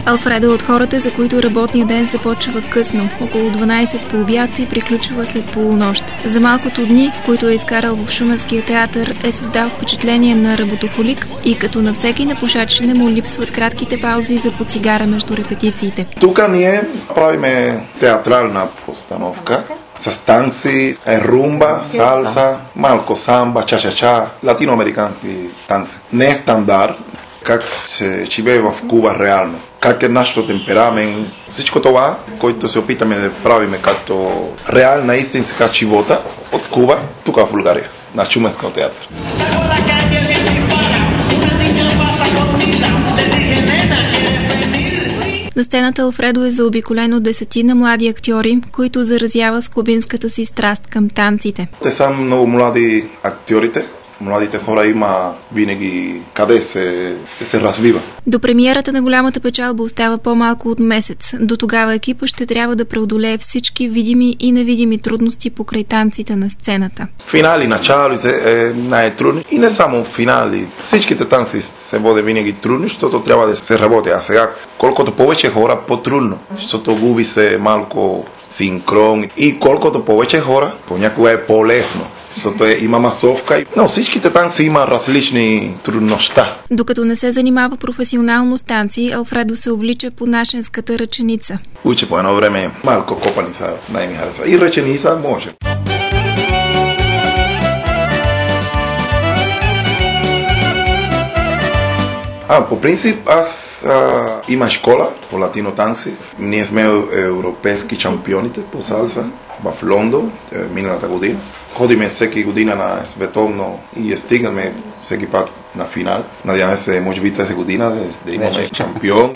Алфредо е от хората, за които работният ден започва късно, около 12 по обяд и приключва след полунощ. За малкото дни, които е изкарал в Шуменския театър, е създал впечатление на работохолик и като на всеки напушач не му липсват кратките паузи за по цигара между репетициите. Тук ние правиме театрална постановка с танци, румба, салса, малко самба, ча-ча-ча, латиноамерикански танци. Не е стандарт, как се живее в Куба реално. Как е нашето темперамент, всичко това, което се опитаме да правиме като реална истинска живота от Куба, тук в България, на Шуменския театър. На сцената Алфредо е заобиколен от 10 млади актьори, които заразява с кубинската си страст към танците. Те са много млади актьорите. Младите хора има винаги къде се развива. До премиерата на голямата печалба остава по-малко от месец. До тогава екипа ще трябва да преодолее всички видими и невидими трудности покрай танците на сцената. Финали, начало е най-трудно. И не само финали. Всичките танци се води винаги трудни, защото трябва да се работи. А сега, колкото повече хора, по-трудно. Защото губи се малко синхрон. И колкото повече хора, понякога е по-лесно. Защото има масовка, но всичките танци има различни трудности. Докато не се занимава професионално с танци, Алфредо се увлича по нашенската ръченица. Учи по едно време малко копаница, най-ми харесва. И ръченица може. По принцип, аз има школа по латино танци. Ние сме европейски шампионите по салса в Лондон миналата година. Ходиме всеки година на световно и стигаме всеки път на финал. Надяваме се, може би тази година да имаме шампион.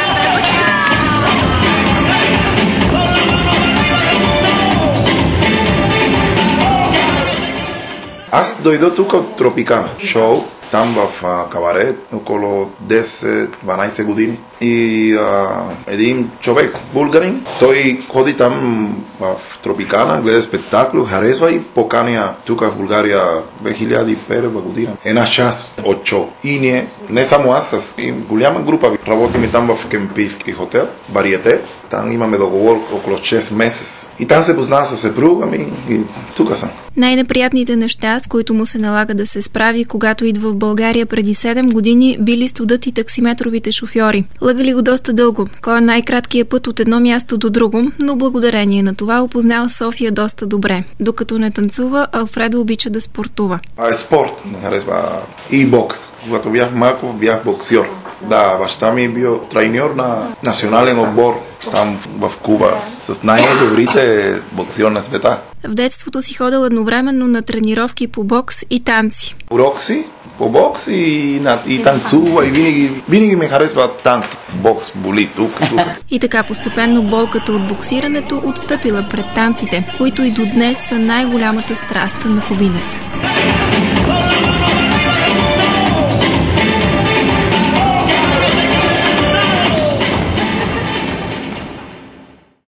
Аз дойдох тук от Тропикана шоу, там в кабарет, около 10-12 години. И един човек, българин, той ходи там в Тропикана, гледа спектакло, харесва и поканя тук в България 2001 година. Една част от шоу. И ние, не само аз, с голяма група, работим там в кемпийски хотел, Вариете. Там имаме договор около 6 месеца. И там се познава с съпруга ми и тук съм. Най-неприятните неща, с които му се налага да се справи, когато идва в България преди 7 години, били студът и таксиметровите шофьори. Лъгали го доста дълго. Кой е най-краткият път от едно място до друго, но благодарение на това опознал София доста добре. Докато не танцува, Алфредо обича да спортува. Спорт. Харесва и бокс. Когато бях малко, бях боксьор. Да, баща ми е бил треньор на национален отбор там в Куба с най-добрите боксьор на света. В детството си ходил едновременно на тренировки по бокс и танци. Уроци по бокс и танцува и винаги ме харесва танци. Бокс боли тук. И така постепенно болката от боксирането отстъпила пред танците, които и до днес са най-голямата страст на кубинеца.